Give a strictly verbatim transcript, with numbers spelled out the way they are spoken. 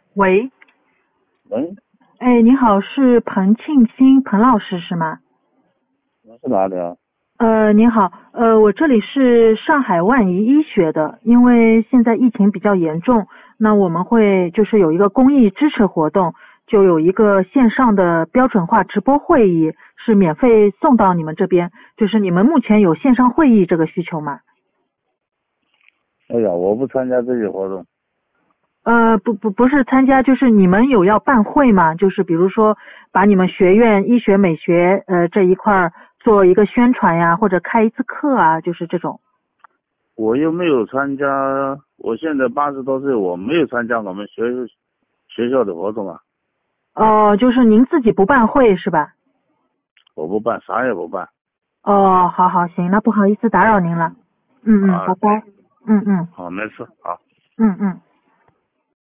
喂， 喂， 哎，你好，是彭庆新彭老师是吗？ 你是哪里啊？ 呃，您好，呃，我这里是上海万怡医学的，因为现在疫情比较严重，那我们会就是有一个公益支持活动，就有一个线上的标准化直播会议，是免费送到你们这边，就是你们目前有线上会议这个需求吗？ 哎呀，我不参加这些活动。 呃，不不不是参加，就是你们有要办会吗？就是比如说把你们学院医学美学呃这一块儿做一个宣传呀，或者开一次课啊，就是这种。 我又没有参加，我现在八十多岁，我没有参加我们学学校的活动啊。 哦，就是您自己不办会是吧？ 我不办，啥也不办。 哦，好好行，那不好意思打扰您了。嗯嗯， 啊， 拜拜。嗯嗯好，没事，好。 嗯嗯。